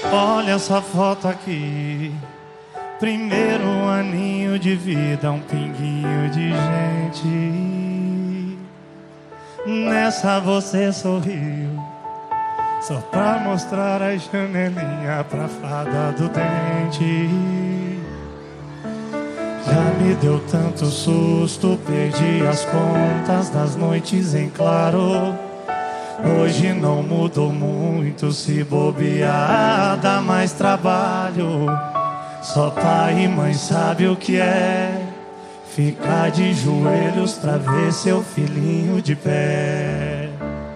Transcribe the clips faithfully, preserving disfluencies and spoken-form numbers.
Olha essa foto aqui. Primeiro aninho de vida, um pinguinho de gente. Nessa você sorriu, só pra mostrar a janelinha pra fada do dente. Já me deu tanto susto, perdi as contas das noites em claro. Hoje não mudou muito, se bobear dá mais trabalho. Só pai e mãe sabe o que é ficar de joelhos pra ver seu filhinho de pé.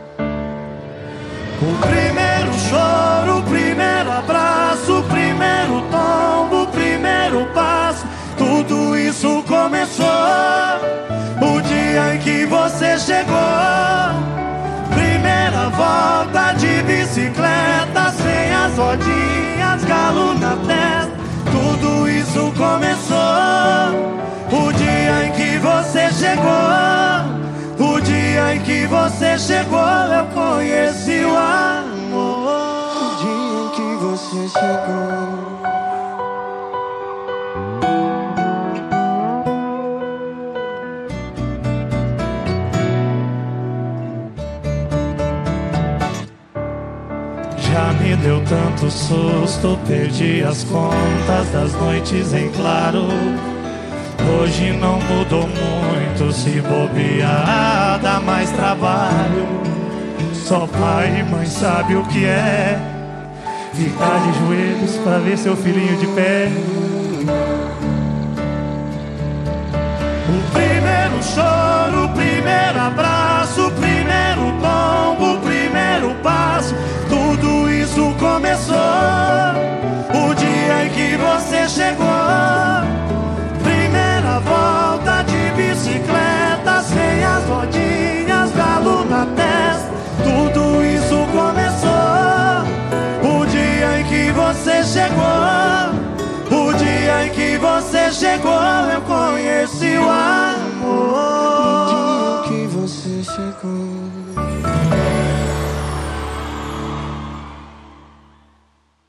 O primeiro choro, o primeiro abraço, o primeiro tombo, o primeiro passo, tudo isso começou o dia em que você chegou. Primeira volta de bicicleta, sem as rodinhas, galo na testa, tudo isso começou o dia em que você chegou. O dia em que você chegou, eu conheci o amor. O dia em que você chegou. Já me deu tanto susto, perdi as contas das noites em claro. Hoje não mudou muito, se bobear dá mais trabalho. Só pai e mãe sabe o que é ficar de joelhos pra ver seu filhinho de pé.